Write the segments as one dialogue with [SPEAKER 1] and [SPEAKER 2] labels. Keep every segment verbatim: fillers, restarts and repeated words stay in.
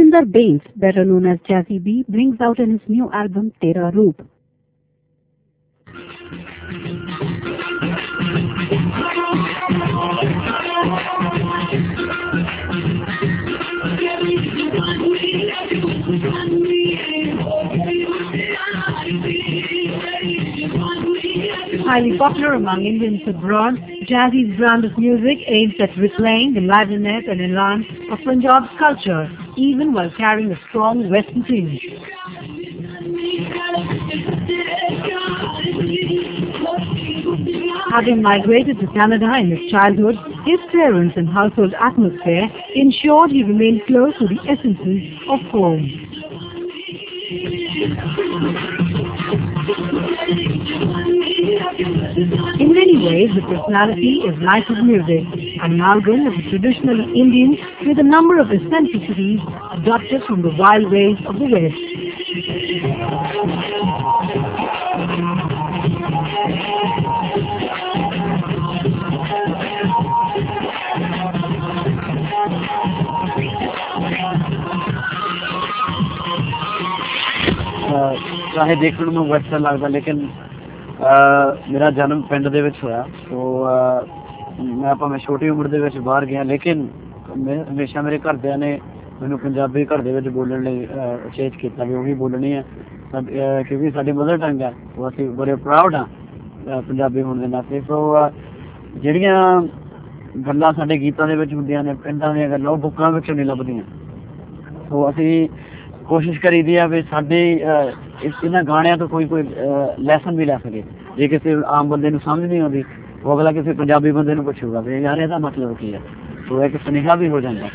[SPEAKER 1] Sundar Bains, better known as Jazzy B, brings out in his new album Tera Roop. Highly popular among Indians abroad, Jazzy's brand of music aims at replaying the liveliness and elan of Punjab's culture, even while carrying a strong Western tinge. Having migrated to Canada in his childhood, his parents and household atmosphere ensured he remained close to the essences of home. In many ways, the personality is life of music, an amalgam of the traditional Indian with a number of eccentricities adopted from the wild ways of the West.
[SPEAKER 2] चाहे देखने में western लगता, लेकिन मेरा जन्म पिंड दे विच होया, तो मैं भावें छोटी उम्र दे विच बाहर गया, लेकिन हमेशा मेरे घरदियां ने मैनूं पंजाबी घर दे विच बोलण लई उचेत कीता भी उही बोलनी है, क्योंकि साडी मदर टंग है, वो असीं बड़े प्राउड हाँ पंजाबी होण दे नाते। सो जिहड़ियां गल्लां साडे गीतां दे विच हुंदियां ने, पिंडां दीयां गल्लां, ओह बुकां विच नहीं लभदियां। सो असीं कोशिश करी दी है भी साडे इन्हां गाणियां तो कोई कोई लैसन भी लै सके। जे किसी आम बंदे नूं समझ नहीं आउंदी, वो अगला किसी पंजाबी बंदे नूं पुछूगा भी यार इहदा मतलब की है, तो एक सुनेहा भी हो जाता।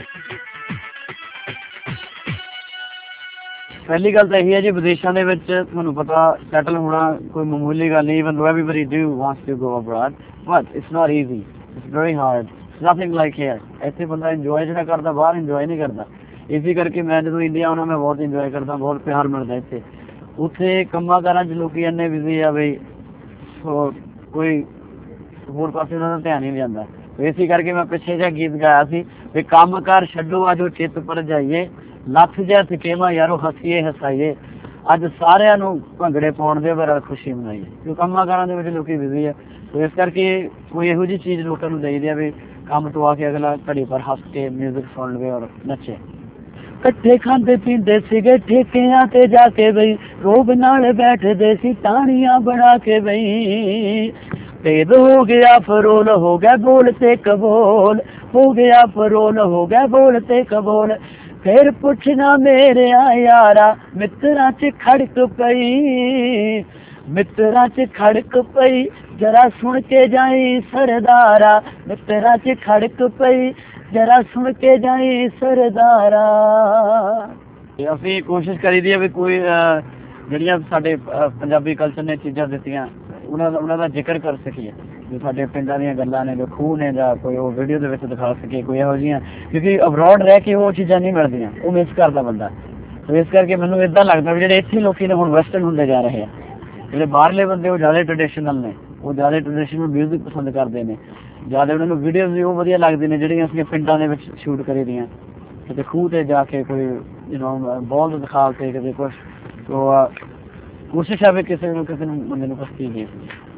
[SPEAKER 2] पहली गल तो यही है जी, विदेशों के विच तुहानूं पता सैटल होना कोई मामूली गल नहीं। Even everybody do wants to go abroad, but it's not easy, it's very hard, nothing like here. इत्थे बंदा इंजॉय जिहड़ा करदा, बाहर इंजॉय नहीं करदा। इसी करके मैं जो इंडिया आना, मैं बहुत इंजॉय करता, बहुत प्यार मिलता इतने। उत्थे कम्मा कारां च लोग इन्ने बिजी आ बई कोई होर पासे उन्हां दा ध्यान ही नहीं जांदा। तो इसी करके मैं पिछे जिहा गीत गाया सी भी कम कार छड्डो अजो चित पर जाइए, लथ जिहा थकेवा यारो हसीए हसाइए, अज सारिਆਂ ਨੂੰ ਭੰਗੜੇ ਪਾਉਣ ਦੇ ਬੜਾ खुशी मनाइए, क्योंकि कम्मा कारां दे विच लोग बिजी है। तो इस करके कोई इहो जी चीज़ लोगों को देई दी है भी काम तो आके अगला घड़ी पर हस के म्यूजिक सुन लवे और नचे। कट्ठे खांदे पींदे सीगे ठेकियां ते जाके बई, रोब नाल बैठदे सी तानियां बना के बई, भेद हो गया फरोल हो गया बोल ते कबोल, हो गया फरोल हो गया बोल ते कबोल, फिर पुछना मेरे यारा मित्रा च खड़क पई, मित्रा च खड़क पई जरा सुन के जाई सरदारा, मित्रा च खड़क पई जरा सुन के जाई सरदारा। असीं कोशिश करी दी है भी कोई जिहड़ियां साडे पंजाबी कल्चर ने चीज़ां दित्तियां उन्हां दा उन्हां दा जिक्र कर सकीए, जो साडे पिंडां दीयां गल्लां ने, जो खूह ने, जां कोई वो वीडियो दे विच दिखा सके कोई इहो जिहियां, क्योंकि अबरॉड रह के वो चीज़ां नहीं मिलदियां, वो मिस करदा बंदा। तो इस करके मैनूं इदां लगदा भी जिहड़े इत्थे लोकी ने हुण वैस्टर्न हुंदे जा रहे हैं, जिहड़े बाहरले बंदे वो ज़्यादा ट्रेडिशनल ने, वो ज़्यादा ट्रेडिशनल म्यूजिक पसंद करते हैं, ज़्यादा उन्होंने वीडियोज़ भी वो वधिया लगदी ने जिहड़ियां असीं पिंडां दे विच शूट करी दियां, किते खूह ते जाके कोई यू नो बॉल दिखा के किते कुछ। तो कोशिश है भी किसी नूं किसी नूं बंदे नूं कुछ चीज़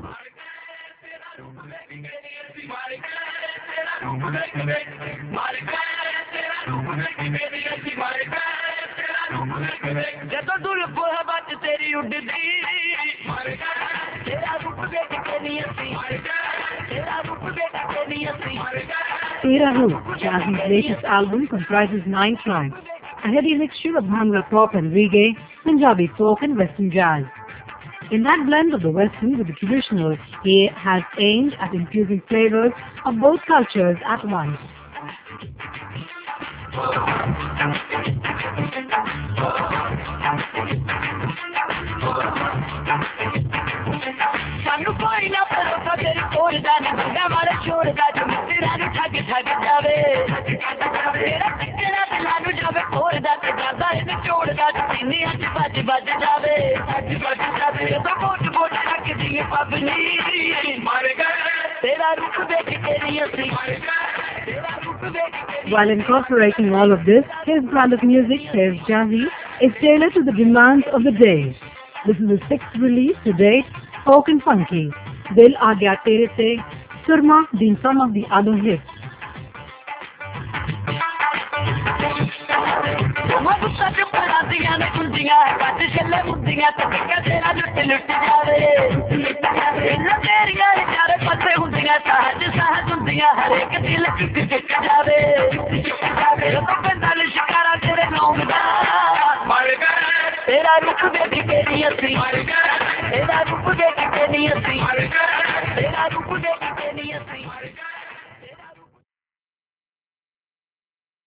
[SPEAKER 3] जदों दुल बच तेरी उड्डदी तेरा रूप देख के नहीं हंसी, तेरा रूप देख के नहीं हंसी।
[SPEAKER 1] Tera Roop, Jazzy's latest album, comprises nine tracks, a heady mixture of Bhangra pop and reggae, Punjabi folk and Western jazz. In that blend of the Western with the traditional, he has aimed at infusing flavors of both cultures at once.
[SPEAKER 3] सानू कोई ना भरोसा तेरी कोल दा ना मारे छोड़ दा जो तेरा नु ठग ठग जावे, तेरा टिकना ते लानू जावे कोल दा ते जादा इन छोड़ दा सीने अज बज बज जावे, अज बज जावे तो बोट बोट रख दिए पबनी मार गए तेरा रूप देख के नहीं हंसी, तेरा रूप
[SPEAKER 1] While incorporating all of this, his brand of music, his jazzy, is tailored to the demands of the day. This is his sixth release to date, folk and funky. Dil Aa Gaya Tere Se, Surma being some of the other hits.
[SPEAKER 3] तेरा रूप देख के नहीं हंसी तेरा रूप देख के नहीं हंसी तेरा रूप देख के नहीं हंसी